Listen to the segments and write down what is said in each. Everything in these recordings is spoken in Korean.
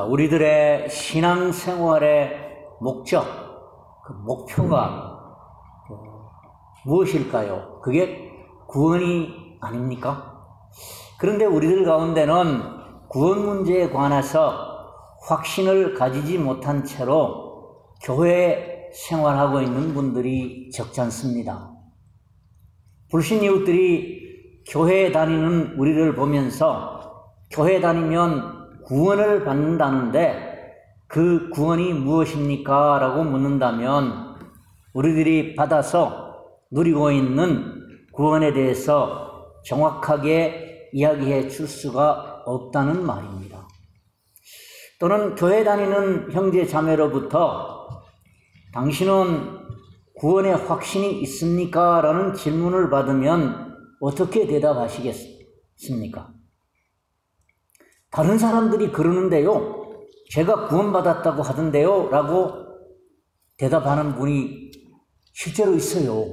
자, 우리들의 신앙생활의 목적, 그 목표가 무엇일까요? 그게 구원이 아닙니까? 그런데 우리들 가운데는 구원 문제에 관해서 확신을 가지지 못한 채로 교회 생활하고 있는 분들이 적지 않습니다. 불신 이웃들이 교회에 다니는 우리를 보면서 교회 다니면 구원을 받는다는데 그 구원이 무엇입니까? 라고 묻는다면 우리들이 받아서 누리고 있는 구원에 대해서 정확하게 이야기해 줄 수가 없다는 말입니다. 또는 교회 다니는 형제 자매로부터 당신은 구원의 확신이 있습니까? 라는 질문을 받으면 어떻게 대답하시겠습니까? 다른 사람들이 그러는데요, 제가 구원받았다고 하던데요 라고 대답하는 분이 실제로 있어요.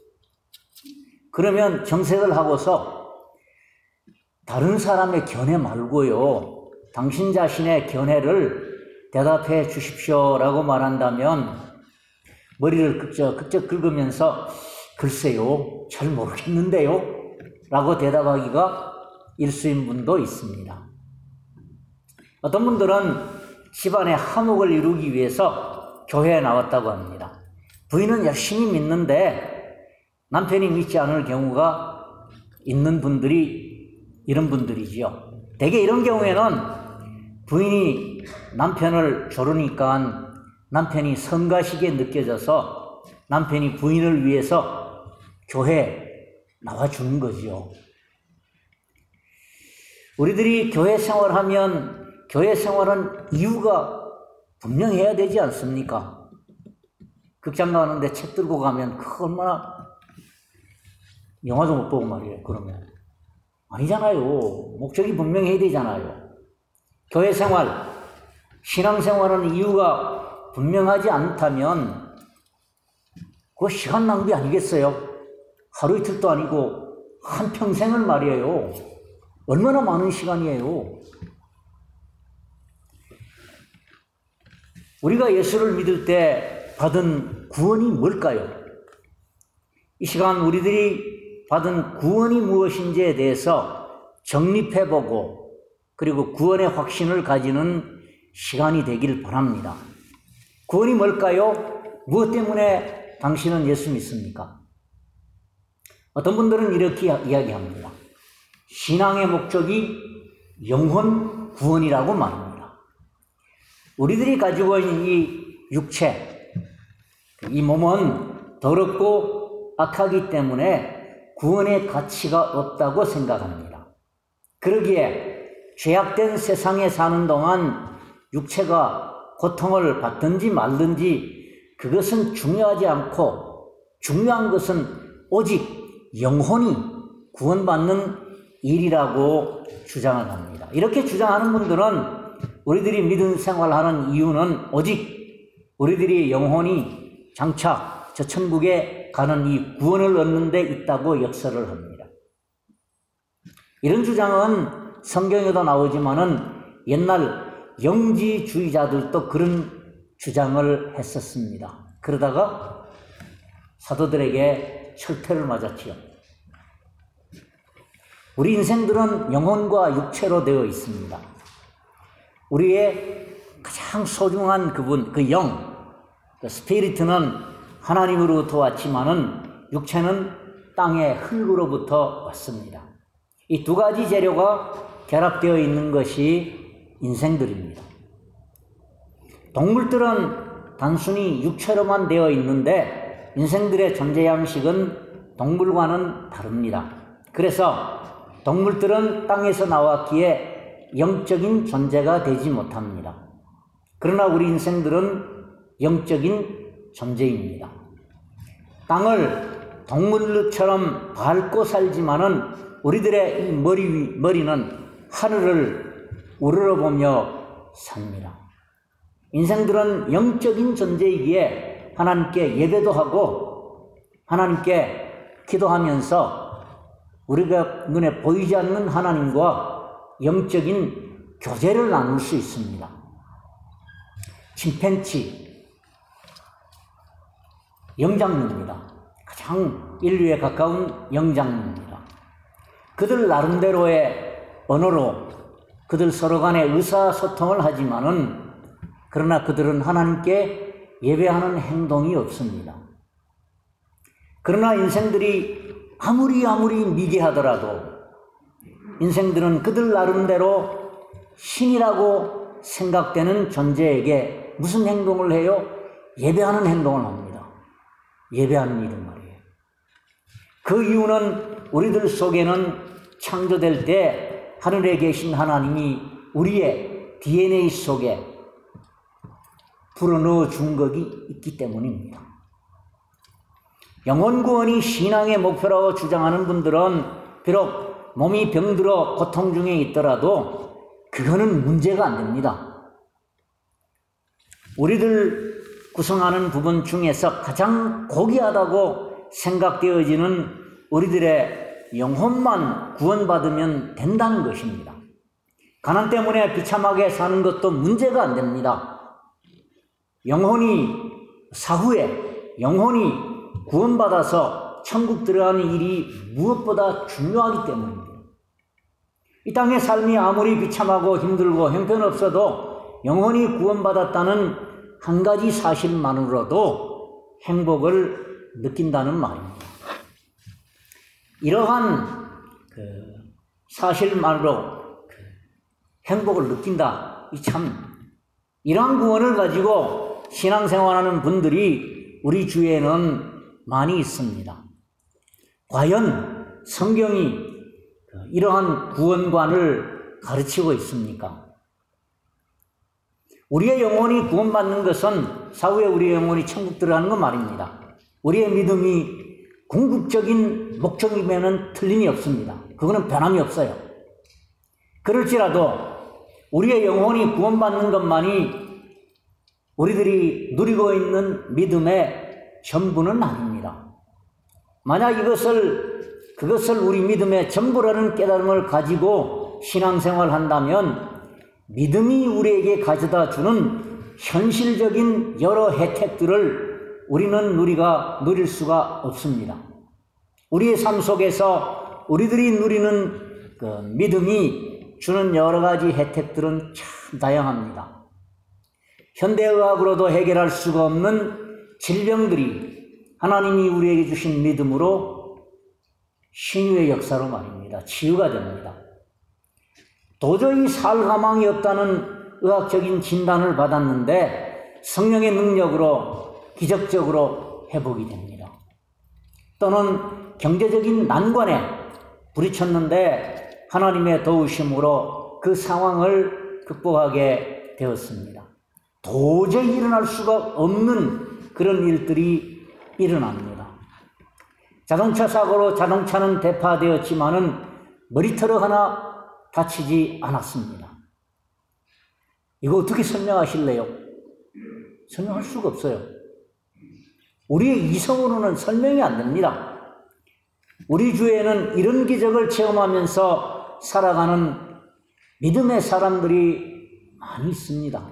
그러면 정색을 하고서 다른 사람의 견해 말고요, 당신 자신의 견해를 대답해 주십시오 라고 말한다면 머리를 끄적 긁으면서 글쎄요, 잘 모르겠는데요 라고 대답하기가 일수인 분도 있습니다. 어떤 분들은 집안의 화목을 이루기 위해서 교회에 나왔다고 합니다. 부인은 열심히 믿는데 남편이 믿지 않을 경우가 있는 분들이 이런 분들이지요. 대개 이런 경우에는 부인이 남편을 조르니까 남편이 성가시게 느껴져서 남편이 부인을 위해서 교회에 나와주는 거지요. 우리들이 교회 생활하면 교회 생활은 이유가 분명해야 되지 않습니까? 극장 가는데 책 들고 가면 그 얼마나 영화도 못 보고 말이에요. 그러면 아니잖아요. 목적이 분명해야 되잖아요. 교회 생활, 신앙생활은 이유가 분명하지 않다면 그거 시간 낭비 아니겠어요? 하루 이틀도 아니고 한평생을 말이에요. 얼마나 많은 시간이에요. 우리가 예수를 믿을 때 받은 구원이 뭘까요? 이 시간 우리들이 받은 구원이 무엇인지에 대해서 정립해보고 그리고 구원의 확신을 가지는 시간이 되길 바랍니다. 구원이 뭘까요? 무엇 때문에 당신은 예수 믿습니까? 어떤 분들은 이렇게 이야기합니다. 신앙의 목적이 영혼 구원이라고 말합니다. 우리들이 가지고 있는 이 육체, 이 몸은 더럽고 악하기 때문에 구원의 가치가 없다고 생각합니다. 그러기에 죄악된 세상에 사는 동안 육체가 고통을 받든지 말든지 그것은 중요하지 않고 중요한 것은 오직 영혼이 구원받는 일이라고 주장을 합니다. 이렇게 주장하는 분들은 우리들이 믿음 생활하는 이유는 오직 우리들이 영혼이 장차 저 천국에 가는 이 구원을 얻는 데 있다고 역설을 합니다. 이런 주장은 성경에도 나오지만은 옛날 영지주의자들도 그런 주장을 했었습니다. 그러다가 사도들에게 철퇴를 맞았지요. 우리 인생들은 영혼과 육체로 되어 있습니다. 우리의 가장 소중한 그분, 그 영, 그 스피리트는 하나님으로부터 왔지만은 육체는 땅의 흙으로부터 왔습니다. 이 두 가지 재료가 결합되어 있는 것이 인생들입니다. 동물들은 단순히 육체로만 되어 있는데 인생들의 존재 양식은 동물과는 다릅니다. 그래서 동물들은 땅에서 나왔기에 영적인 존재가 되지 못합니다. 그러나 우리 인생들은 영적인 존재입니다. 땅을 동물처럼 밟고 살지만은 우리들의 이 머리는 하늘을 우러러보며 삽니다. 인생들은 영적인 존재이기에 하나님께 예배도 하고 하나님께 기도하면서 우리가 눈에 보이지 않는 하나님과 영적인 교제를 나눌 수 있습니다. 침팬치 영장류입니다. 가장 인류에 가까운 영장류입니다. 그들 나름대로의 언어로 그들 서로 간에 의사소통을 하지만은 그러나 그들은 하나님께 예배하는 행동이 없습니다. 그러나 인생들이 아무리 미개하더라도 인생들은 그들 나름대로 신이라고 생각되는 존재에게 무슨 행동을 해요? 예배하는 행동을 합니다. 예배하는 일은 말이에요. 그 이유는 우리들 속에는 창조될 때 하늘에 계신 하나님이 우리의 DNA 속에 불어넣어 준 것이 있기 때문입니다. 영혼구원이 신앙의 목표라고 주장하는 분들은 비록 몸이 병들어 고통 중에 있더라도 그거는 문제가 안 됩니다. 우리들 구성하는 부분 중에서 가장 고귀하다고 생각되어지는 우리들의 영혼만 구원받으면 된다는 것입니다. 가난 때문에 비참하게 사는 것도 문제가 안 됩니다. 영혼이 사후에 영혼이 구원받아서 천국 들어가는 일이 무엇보다 중요하기 때문입니다. 이 땅의 삶이 아무리 비참하고 힘들고 형편없어도 영혼이 구원받았다는 한 가지 사실만으로도 행복을 느낀다는 말입니다. 이러한 사실만으로 행복을 느낀다. 이러한 구원을 가지고 신앙생활하는 분들이 우리 주위에는 많이 있습니다. 과연 성경이 이러한 구원관을 가르치고 있습니까? 우리의 영혼이 구원받는 것은 사후에 우리의 영혼이 천국 들어가는 것 말입니다. 우리의 믿음이 궁극적인 목적이면 틀림이 없습니다. 그거는 변함이 없어요. 그럴지라도 우리의 영혼이 구원받는 것만이 우리들이 누리고 있는 믿음의 전부는 아닙니다. 만약 그것을 우리 믿음의 전부라는 깨달음을 가지고 신앙생활을 한다면 믿음이 우리에게 가져다 주는 현실적인 여러 혜택들을 우리는 누릴 수가 없습니다. 우리의 삶 속에서 우리들이 누리는 그 믿음이 주는 여러 가지 혜택들은 참 다양합니다. 현대의학으로도 해결할 수가 없는 질병들이 하나님이 우리에게 주신 믿음으로 신유의 역사로 말입니다. 치유가 됩니다. 도저히 살 가망이 없다는 의학적인 진단을 받았는데 성령의 능력으로 기적적으로 회복이 됩니다. 또는 경제적인 난관에 부딪혔는데 하나님의 도우심으로 그 상황을 극복하게 되었습니다. 도저히 일어날 수가 없는 그런 일들이 일어납니다. 자동차 사고로 자동차는 대파되었지만은 머리털 하나 다치지 않았습니다. 이거 어떻게 설명하실래요? 설명할 수가 없어요. 우리의 이성으로는 설명이 안 됩니다. 우리 주위에는 이런 기적을 체험하면서 살아가는 믿음의 사람들이 많이 있습니다.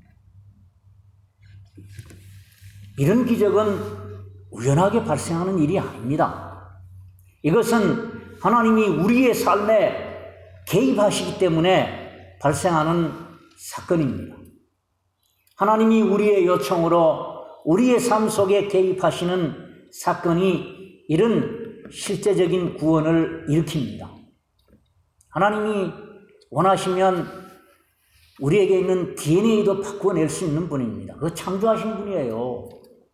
이런 기적은 우연하게 발생하는 일이 아닙니다. 이것은 하나님이 우리의 삶에 개입하시기 때문에 발생하는 사건입니다. 하나님이 우리의 요청으로 우리의 삶 속에 개입하시는 사건이 이런 실제적인 구원을 일으킵니다. 하나님이 원하시면 우리에게 있는 DNA도 바꾸어낼 수 있는 분입니다. 그거 창조하신 분이에요.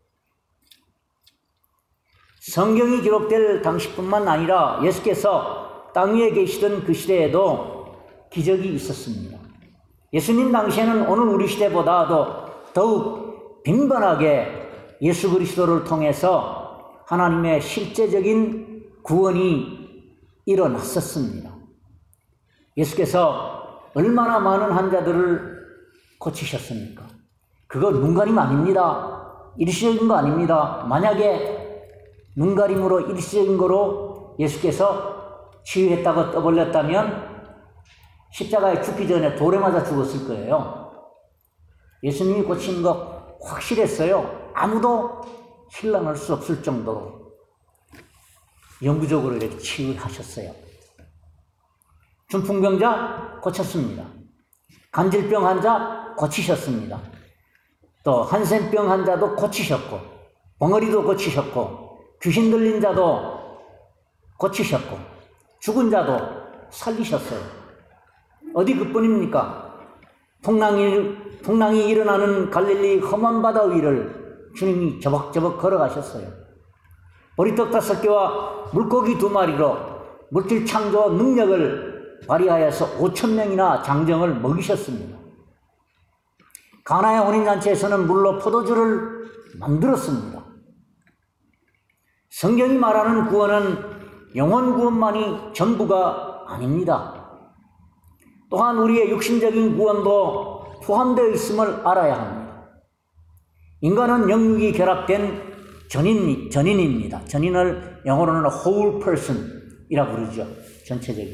성경이 기록될 당시뿐만 아니라 예수께서 땅 위에 계시던 그 시대에도 기적이 있었습니다. 예수님 당시에는 오늘 우리 시대보다도 더욱 빈번하게 예수 그리스도를 통해서 하나님의 실제적인 구원이 일어났었습니다. 예수께서 얼마나 많은 환자들을 고치셨습니까? 그거 눈가림 아닙니다. 일시적인 거 아닙니다. 만약에 눈가림으로 일시적인 거로 예수께서 치유했다고 떠벌렸다면 십자가에 죽기 전에 돌에 맞아 죽었을 거예요. 예수님이 고친 것 확실했어요. 아무도 신랑할 수 없을 정도로 영구적으로 이렇게 치유하셨어요. 중풍병자 고쳤습니다. 간질병 환자 고치셨습니다. 또 한센병 환자도 고치셨고, 벙어리도 고치셨고, 귀신 들린 자도 고치셨고, 죽은 자도 살리셨어요. 어디 그뿐입니까? 풍랑이 일어나는 갈릴리 험한 바다 위를 주님이 저벅저벅 걸어가셨어요. 보리떡 5개와 물고기 2마리로 물질 창조 능력을 발휘하여서 5,000명이나 장정을 먹이셨습니다. 가나의 혼인잔치에서는 물로 포도주를 만들었습니다. 성경이 말하는 구원은 영혼 구원만이 전부가 아닙니다. 또한 우리의 육신적인 구원도 포함되어 있음을 알아야 합니다. 인간은 영육이 결합된 전인입니다. 전인을 영어로는 whole person이라고 부르죠. 전체적인.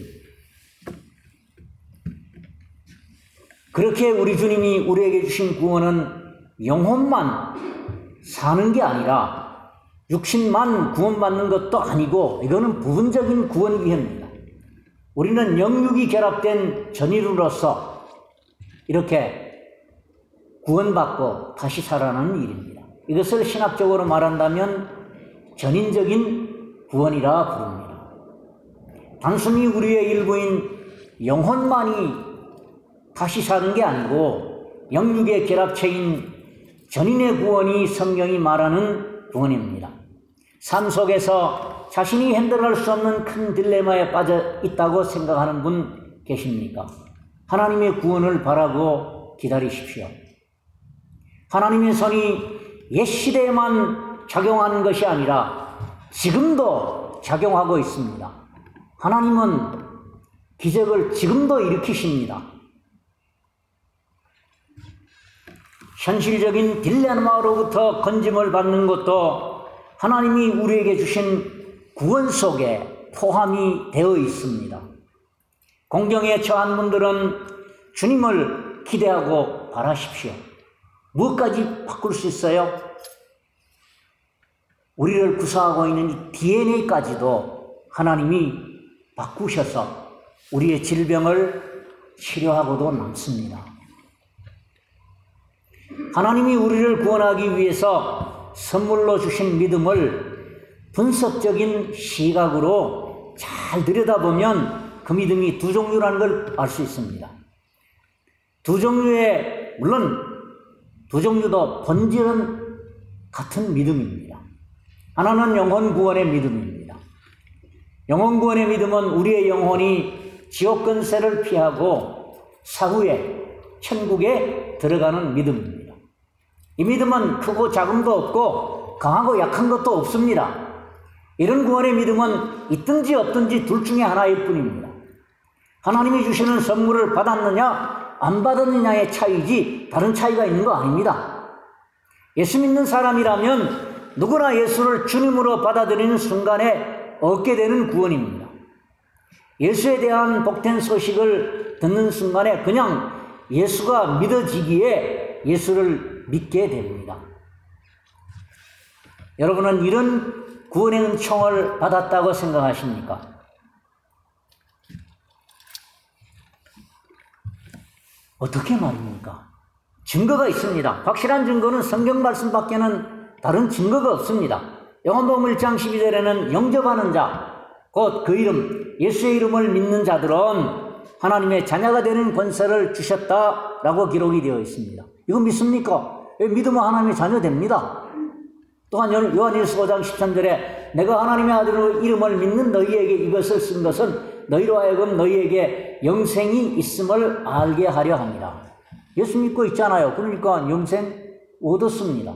그렇게 우리 주님이 우리에게 주신 구원은 영혼만 사는 게 아니라 육신만 구원받는 것도 아니고 이거는 부분적인 구원 기회입니다. 우리는 영육이 결합된 전인으로서 이렇게 구원받고 다시 살아나는 일입니다. 이것을 신학적으로 말한다면 전인적인 구원이라 부릅니다. 단순히 우리의 일부인 영혼만이 다시 사는 게 아니고 영육의 결합체인 전인의 구원이 성경이 말하는 구원입니다. 삶 속에서 자신이 핸들할 수 없는 큰 딜레마에 빠져 있다고 생각하는 분 계십니까? 하나님의 구원을 바라고 기다리십시오. 하나님의 손이 옛 시대에만 작용하는 것이 아니라 지금도 작용하고 있습니다. 하나님은 기적을 지금도 일으키십니다. 현실적인 딜레마로부터 건짐을 받는 것도 하나님이 우리에게 주신 구원 속에 포함이 되어 있습니다. 공경에 처한 분들은 주님을 기대하고 바라십시오. 무엇까지 바꿀 수 있어요? 우리를 구성하고 있는 이 DNA까지도 하나님이 바꾸셔서 우리의 질병을 치료하고도 남습니다. 하나님이 우리를 구원하기 위해서 선물로 주신 믿음을 분석적인 시각으로 잘 들여다보면 그 믿음이 두 종류라는 걸 알 수 있습니다. 물론 두 종류도 본질은 같은 믿음입니다. 하나는 영혼 구원의 믿음입니다. 영혼 구원의 믿음은 우리의 영혼이 지옥 권세를 피하고 사후에 천국에 들어가는 믿음입니다. 이 믿음은 크고 작음도 없고 강하고 약한 것도 없습니다. 이런 구원의 믿음은 있든지 없든지 둘 중에 하나일 뿐입니다. 하나님이 주시는 선물을 받았느냐 안 받았느냐의 차이지 다른 차이가 있는 거 아닙니다. 예수 믿는 사람이라면 누구나 예수를 주님으로 받아들이는 순간에 얻게 되는 구원입니다. 예수에 대한 복된 소식을 듣는 순간에 그냥 예수가 믿어지기에 예수를 믿게 됩니다. 여러분은 이런 구원의 은총을 받았다고 생각하십니까? 어떻게 말입니까? 증거가 있습니다. 확실한 증거는 성경 말씀밖에는 다른 증거가 없습니다. 요한복음 1장 12절에는 영접하는 자, 곧 그 이름, 예수의 이름을 믿는 자들은 하나님의 자녀가 되는 권세를 주셨다라고 기록이 되어 있습니다. 이거 믿습니까? 믿으면 하나님의 자녀 됩니다. 또한 요한일서 5장 13절에 내가 하나님의 아들의 이름을 믿는 너희에게 이것을 쓴 것은 너희로 하여금 너희에게 영생이 있음을 알게 하려 합니다. 예수 믿고 있잖아요. 그러니까 영생 얻었습니다.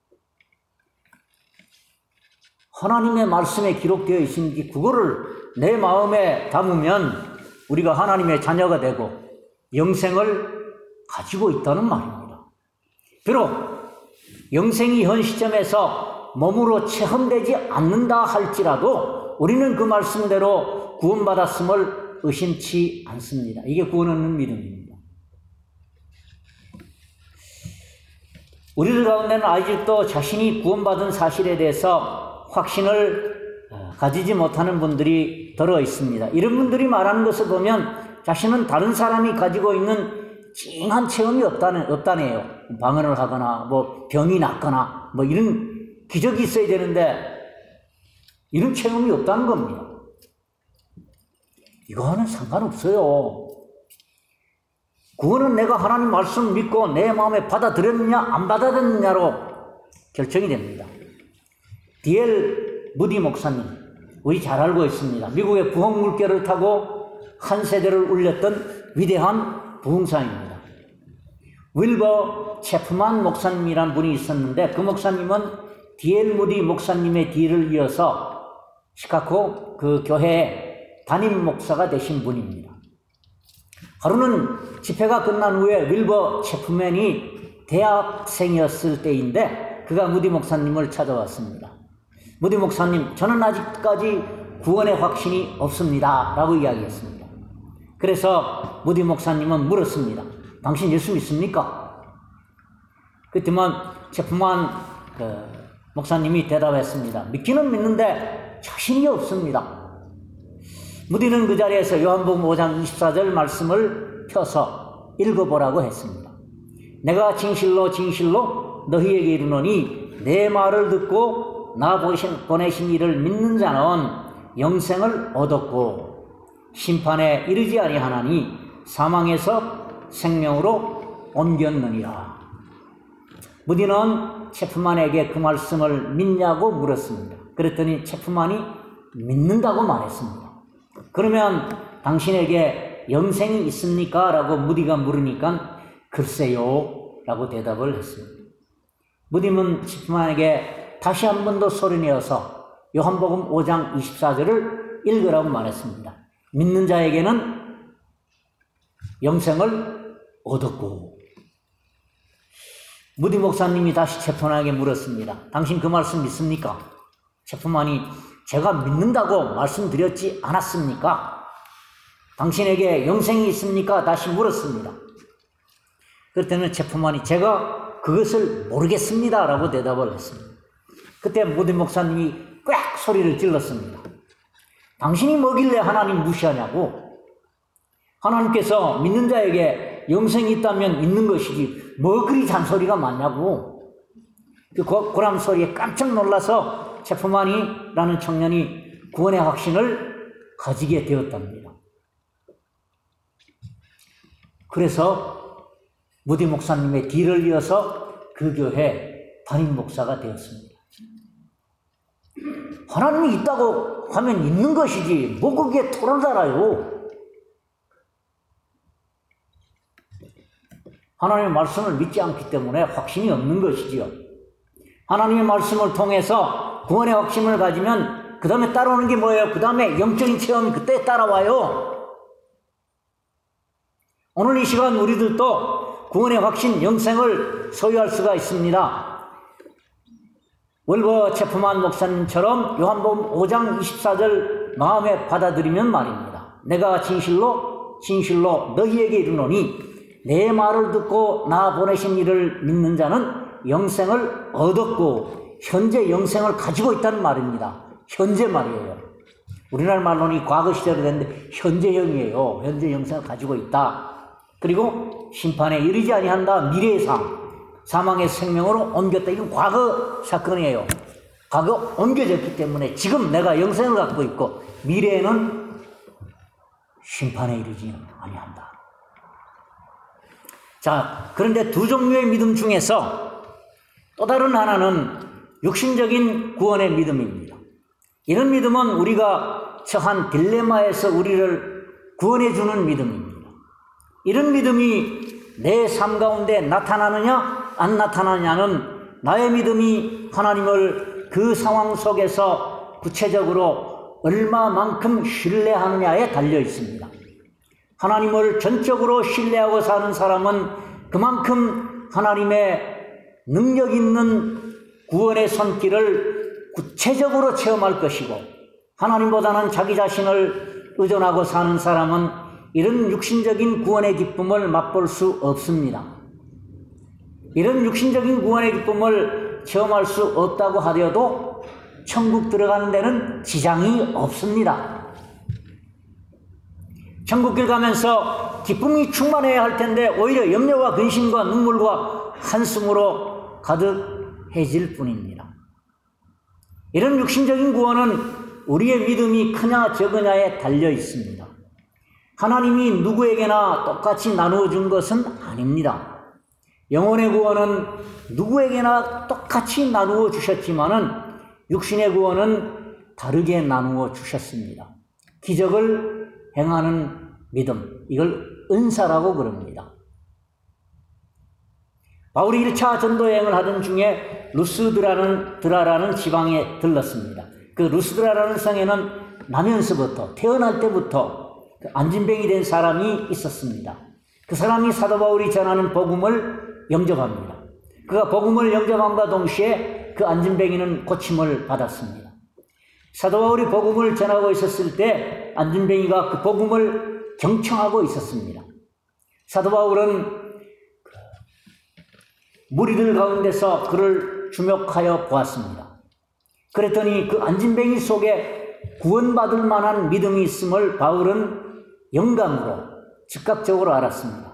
하나님의 말씀에 기록되어 있으니 그거를 내 마음에 담으면 우리가 하나님의 자녀가 되고 영생을 가지고 있다는 말입니다. 비록 영생이 현 시점에서 몸으로 체험되지 않는다 할지라도 우리는 그 말씀대로 구원받았음을 의심치 않습니다. 이게 구원 얻는 믿음입니다. 우리들 가운데는 아직도 자신이 구원받은 사실에 대해서 확신을 가지지 못하는 분들이 들어 있습니다. 이런 분들이 말하는 것을 보면 자신은 다른 사람이 가지고 있는 찡한 체험이 없다네요. 방언을 하거나 뭐 병이 낫거나 뭐 이런 기적이 있어야 되는데 이런 체험이 없다는 겁니다. 이거는 상관없어요. 구원은 내가 하나님 말씀 믿고 내 마음에 받아들였느냐 안 받아들였느냐로 결정이 됩니다. D.L. 무디 목사님, 우리 잘 알고 있습니다. 미국의 부흥 물결을 타고 한 세대를 울렸던 위대한 부흥사입니다. 윌버 체프만 목사님이란 분이 있었는데 그 목사님은 D.L. 무디 목사님의 뒤를 이어서 시카고 그 교회의 담임 목사가 되신 분입니다. 하루는 집회가 끝난 후에 윌버 체프맨이 대학생이었을 때인데 그가 무디 목사님을 찾아왔습니다. 무디 목사님, 저는 아직까지 구원의 확신이 없습니다 라고 이야기했습니다. 그래서 무디 목사님은 물었습니다. 당신 예수 믿습니까? 그랬더니 체프만 목사님이 대답했습니다. 믿기는 믿는데 자신이 없습니다. 무디는 그 자리에서 요한복음 5장 24절 말씀을 펴서 읽어보라고 했습니다. 내가 진실로 진실로 너희에게 이르노니 내 말을 듣고 나 보내신 이를 믿는 자는 영생을 얻었고 심판에 이르지 아니하나니 사망에서 생명으로 옮겼느니라. 무디는 체프만에게 그 말씀을 믿냐고 물었습니다. 그랬더니 체프만이 믿는다고 말했습니다. 그러면 당신에게 영생이 있습니까? 라고 무디가 물으니까 글쎄요 라고 대답을 했습니다. 무디는 체프만에게 다시 한 번 더 소리내어서 요한복음 5장 24절을 읽으라고 말했습니다. 믿는 자에게는 영생을 얻었고. 무디 목사님이 다시 체프만에게 물었습니다. 당신 그 말씀 믿습니까? 체프만이 제가 믿는다고 말씀드렸지 않았습니까? 당신에게 영생이 있습니까? 다시 물었습니다. 그때는 체프만이 제가 그것을 모르겠습니다 라고 대답을 했습니다. 그때 무디 목사님이 꽥 소리를 질렀습니다. 당신이 뭐길래 하나님 무시하냐고? 하나님께서 믿는 자에게 영생이 있다면 있는 것이지 뭐 그리 잔소리가 많냐고. 그 고람 소리에 깜짝 놀라서 체프만이라는 청년이 구원의 확신을 가지게 되었답니다. 그래서 무디 목사님의 뒤를 이어서 그 교회 담임 목사가 되었습니다. 하나님이 있다고 하면 있는 것이지 뭐 그게 토를 달아요. 하나님의 말씀을 믿지 않기 때문에 확신이 없는 것이지요. 하나님의 말씀을 통해서 구원의 확신을 가지면 그 다음에 따라오는 게 뭐예요? 그 다음에 영적인 체험이 그때 따라와요. 오늘 이 시간 우리들도 구원의 확신, 영생을 소유할 수가 있습니다. 월버 체프만 목사님처럼 요한복음 5장 24절 마음에 받아들이면 말입니다. 내가 진실로 진실로 너희에게 이르노니 내 말을 듣고 나 보내신 이를 믿는 자는 영생을 얻었고 현재 영생을 가지고 있다는 말입니다. 현재 말이에요. 우리나라 말로는 과거 시절이 됐는데 현재형이에요. 현재 영생을 가지고 있다. 그리고 심판에 이르지 아니한다. 미래의 사망의 생명으로 옮겼다. 이건 과거 사건이에요. 과거 옮겨졌기 때문에 지금 내가 영생을 갖고 있고 미래에는 심판에 이르지 아니한다. 자, 그런데 두 종류의 믿음 중에서 또 다른 하나는 육신적인 구원의 믿음입니다. 이런 믿음은 우리가 처한 딜레마에서 우리를 구원해주는 믿음입니다. 이런 믿음이 내 삶 가운데 나타나느냐 안 나타나느냐는 나의 믿음이 하나님을 그 상황 속에서 구체적으로 얼마만큼 신뢰하느냐에 달려 있습니다. 하나님을 전적으로 신뢰하고 사는 사람은 그만큼 하나님의 능력 있는 구원의 손길을 구체적으로 체험할 것이고, 하나님보다는 자기 자신을 의존하고 사는 사람은 이런 육신적인 구원의 기쁨을 맛볼 수 없습니다. 이런 육신적인 구원의 기쁨을 체험할 수 없다고 하더라도 천국 들어가는 데는 지장이 없습니다. 천국길 가면서 기쁨이 충만해야 할 텐데 오히려 염려와 근심과 눈물과 한숨으로 가득해질 뿐입니다. 이런 육신적인 구원은 우리의 믿음이 크냐 적으냐에 달려 있습니다. 하나님이 누구에게나 똑같이 나누어 준 것은 아닙니다. 영혼의 구원은 누구에게나 똑같이 나누어 주셨지만은 육신의 구원은 다르게 나누어 주셨습니다. 기적을 행하는 믿음, 이걸 은사라고 그럽니다. 바울이 1차 전도 여행을 하던 중에 루스드라라는 지방에 들렀습니다. 그 루스드라라는 성에는 나면서부터 태어날 때부터 안진뱅이 된 사람이 있었습니다. 그 사람이 사도 바울이 전하는 복음을 영접합니다. 그가 복음을 영접함과 동시에 그 안진뱅이는 고침을 받았습니다. 사도 바울이 복음을 전하고 있었을 때 안진뱅이가 그 복음을 경청하고 있었습니다. 사도 바울은 무리들 가운데서 그를 주목하여 보았습니다. 그랬더니 그 안진뱅이 속에 구원받을 만한 믿음이 있음을 바울은 영감으로 즉각적으로 알았습니다.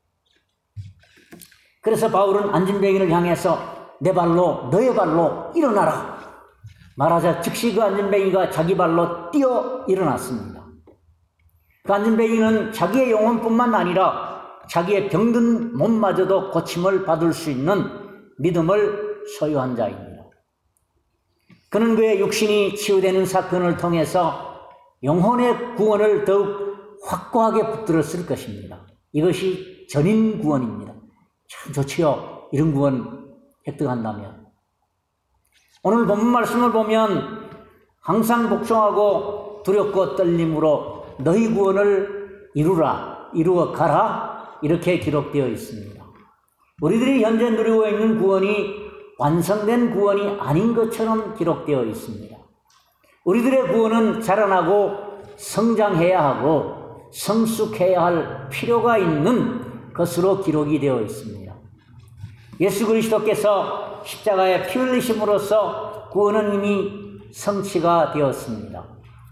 그래서 바울은 안진뱅이를 향해서 내 발로 너의 발로 일어나라 말하자 즉시 그 안진뱅이가 자기 발로 뛰어 일어났습니다. 그 안진뱅이는 자기의 영혼뿐만 아니라 자기의 병든 몸마저도 고침을 받을 수 있는 믿음을 소유한 자입니다. 그는 그의 육신이 치유되는 사건을 통해서 영혼의 구원을 더욱 확고하게 붙들었을 것입니다. 이것이 전인 구원입니다. 참 좋지요. 이런 구원 획득한다면. 오늘 본문 말씀을 보면 항상 복종하고 두렵고 떨림으로 너희 구원을 이루어 가라 이렇게 기록되어 있습니다. 우리들이 현재 누리고 있는 구원이 완성된 구원이 아닌 것처럼 기록되어 있습니다. 우리들의 구원은 자라나고 성장해야 하고 성숙해야 할 필요가 있는 것으로 기록이 되어 있습니다. 예수 그리스도께서 십자가에 피 흘리심으로써 구원은 이미 성취가 되었습니다.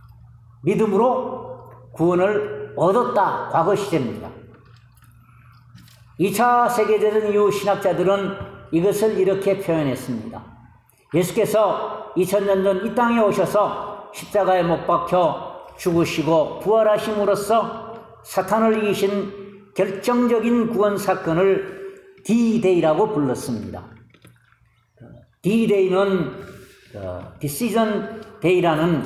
믿음으로 구원을 얻었다. 과거 시제입니다. 2차 세계대전 이후 신학자들은 이것을 이렇게 표현했습니다. 예수께서 2000년 전 이 땅에 오셔서 십자가에 못 박혀 죽으시고 부활하심으로써 사탄을 이기신 결정적인 구원 사건을 D-Day라고 불렀습니다. D-Day는 Decision Day라는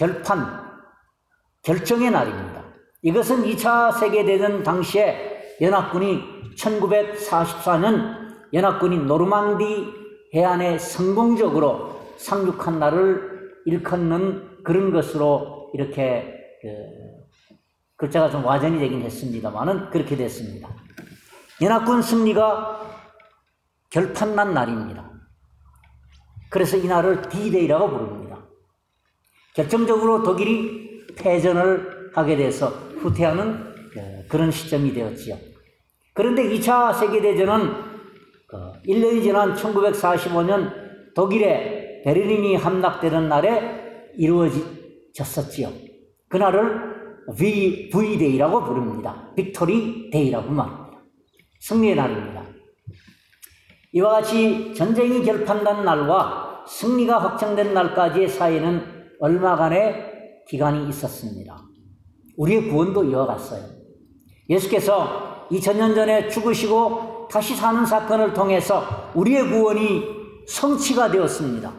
결정의 날입니다. 이것은 2차 세계대전 당시에 연합군이 1944년 연합군이 노르망디 해안에 성공적으로 상륙한 날을 일컫는 그런 것으로 이렇게 글자가 좀 와전이 되긴 했습니다만은 그렇게 됐습니다. 연합군 승리가 결판난 날입니다. 그래서 이 날을 D-Day라고 부릅니다. 결정적으로 독일이 패전을 하게 돼서 후퇴하는 그런 시점이 되었지요. 그런데 2차 세계대전은 1년이 지난 1945년 독일의 베를린이 함락되는 날에 이루어졌었지요. 그날을 V-Day라고 부릅니다. 빅토리 데이라고 말합니다. 승리의 날입니다. 이와 같이 전쟁이 결판난 날과 승리가 확정된 날까지의 사이에는 얼마간의 기간이 있었습니다. 우리의 구원도 이와 같아요. 예수께서 2000년 전에 죽으시고 다시 사는 사건을 통해서 우리의 구원이 성취가 되었습니다.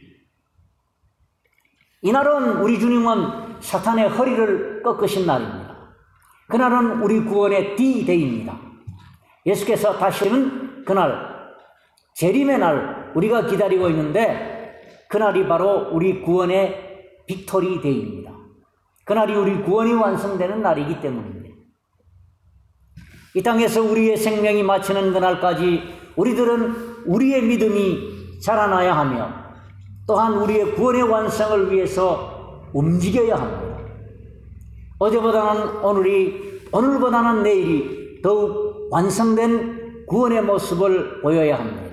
이날은 우리 주님은 사탄의 허리를 꺾으신 날입니다. 그날은 우리 구원의 D-Day입니다. 예수께서 다시는 그날 재림의 날 우리가 기다리고 있는데 그날이 바로 우리 구원의 빅토리 데이입니다. 그날이 우리 구원이 완성되는 날이기 때문입니다. 이 땅에서 우리의 생명이 마치는 그날까지 우리들은 우리의 믿음이 자라나야 하며 또한 우리의 구원의 완성을 위해서 움직여야 합니다. 어제보다는 오늘보다는 내일이 더욱 완성된 구원의 모습을 보여야 합니다.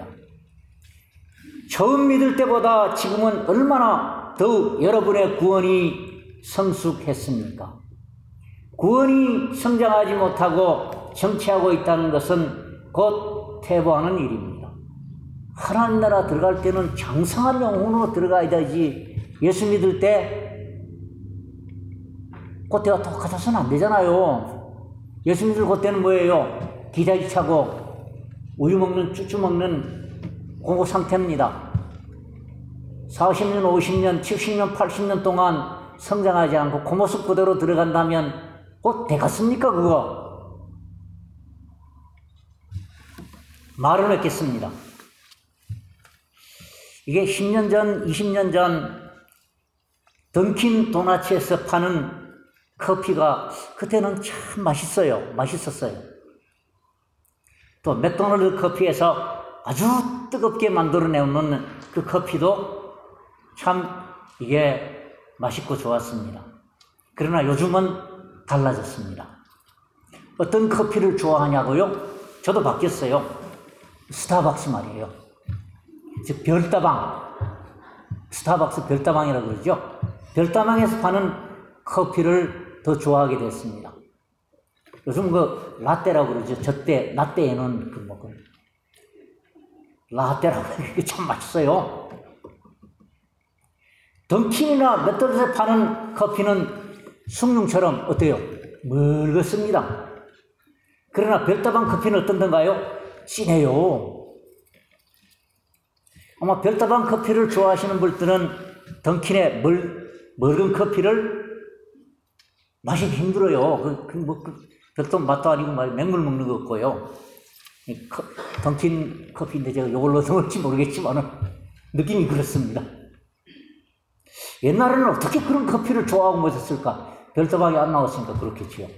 처음 믿을 때보다 지금은 얼마나 더욱 여러분의 구원이 성숙했습니까? 구원이 성장하지 못하고 정체하고 있다는 것은 곧 퇴보하는 일입니다. 하나님 나라 들어갈 때는 장성한 영혼으로 들어가야 되지, 예수 믿을 때 그때와 똑같아서는 안 되잖아요. 예수 믿을 그때는 뭐예요? 기저귀 차고 우유 먹는, 쭈쭈 먹는 그거 상태입니다. 40년, 50년, 70년, 80년 동안 성장하지 않고 그 모습 그대로 들어간다면 곧 되겠습니까, 그거? 말을 했겠습니다. 이게 10년 전, 20년 전 던킨 도나츠에서 파는 커피가 그때는 참 맛있었어요. 또 맥도날드 커피에서 아주 뜨겁게 만들어내는 그 커피도 참 이게 맛있고 좋았습니다. 그러나 요즘은 달라졌습니다. 어떤 커피를 좋아하냐고요? 저도 바뀌었어요. 스타벅스 말이에요. 즉 별다방, 스타벅스 별다방이라고 그러죠. 별다방에서 파는 커피를 더 좋아하게 됐습니다. 요즘 그 라떼라고 그러죠. 저때 라떼에는 라떼라고 이게 참 맛있어요. 던킨이나 맥도날드에서 파는 커피는 숭늉처럼 어때요? 멀겋습니다. 그러나 별다방 커피는 어떤던가요? 진해요. 아마 별다방 커피를 좋아하시는 분들은 던킨의 묽은 커피를 마시기 힘들어요. 별도 맛도 아니고 맹물 먹는 거 같고요. 던킨 커피인데 제가 이걸로 넣을지 모르겠지만 느낌이 그렇습니다. 옛날에는 어떻게 그런 커피를 좋아하고 못했을까? 별다방이 안 나왔으니까 그렇겠지요.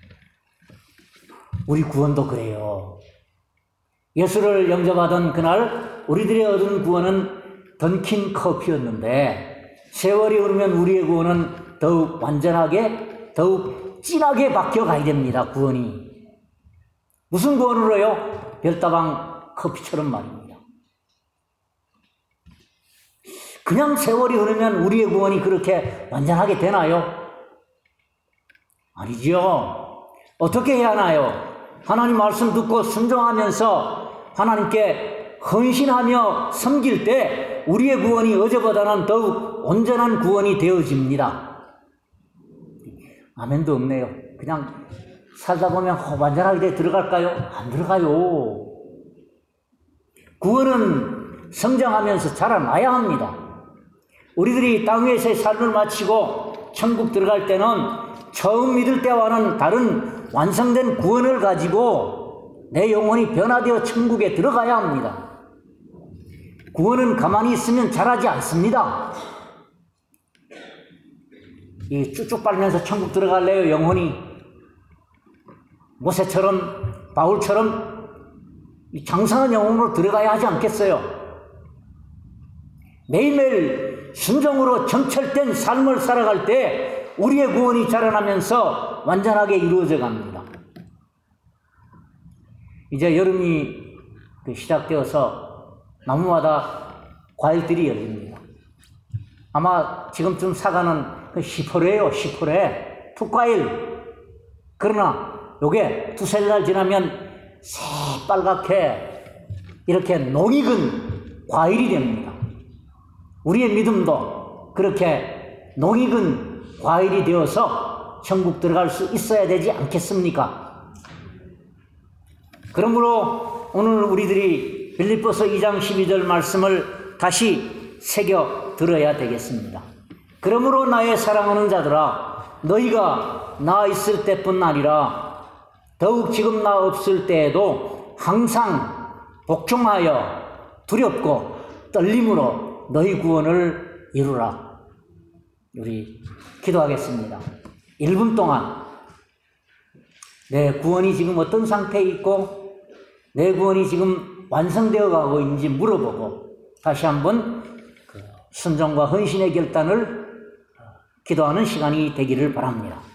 우리 구원도 그래요. 예수를 영접하던 그날 우리들이 얻은 구원은 던킨 커피였는데 세월이 흐르면 우리의 구원은 더욱 완전하게, 더욱 진하게 바뀌어가야 됩니다. 구원이. 무슨 구원으로요? 별다방 커피처럼 말입니다. 그냥 세월이 흐르면 우리의 구원이 그렇게 완전하게 되나요? 아니죠. 어떻게 해야 하나요? 하나님 말씀 듣고 순종하면서 하나님께 헌신하며 섬길 때 우리의 구원이 어제보다는 더욱 온전한 구원이 되어집니다. 아멘도 없네요. 그냥 살다 보면 완전하게 들어갈까요? 안 들어가요. 구원은 성장하면서 자라나야 합니다. 우리들이 땅 위에서의 삶을 마치고 천국 들어갈 때는 처음 믿을 때와는 다른 완성된 구원을 가지고 내 영혼이 변화되어 천국에 들어가야 합니다. 구원은 가만히 있으면 자라지 않습니다. 이 쭉쭉 빨면서 천국 들어갈래요? 영혼이 모세처럼, 바울처럼 장성한 영혼으로 들어가야 하지 않겠어요? 매일매일 순종으로 정철된 삶을 살아갈 때 우리의 구원이 자라나면서 완전하게 이루어져 갑니다. 이제 여름이 시작되어서 나무마다 과일들이 열립니다. 아마 지금쯤 사과는 시퍼레예요. 시퍼레, 풋과일. 그러나 요게 두세 달 지나면 새빨갛게 이렇게 농익은 과일이 됩니다. 우리의 믿음도 그렇게 농익은 과일이 되어서 천국 들어갈 수 있어야 되지 않겠습니까? 그러므로 오늘 우리들이 빌립보서 2장 12절 말씀을 다시 새겨 들어야 되겠습니다. 그러므로 나의 사랑하는 자들아, 너희가 나 있을 때뿐 아니라 더욱 지금 나 없을 때에도 항상 복종하여 두렵고 떨림으로 너희 구원을 이루라. 우리 기도하겠습니다. 1분 동안 내 구원이 지금 어떤 상태에 있고 내 구원이 지금 완성되어 가고 있는지 물어보고 다시 한번 순종과 헌신의 결단을 기도하는 시간이 되기를 바랍니다.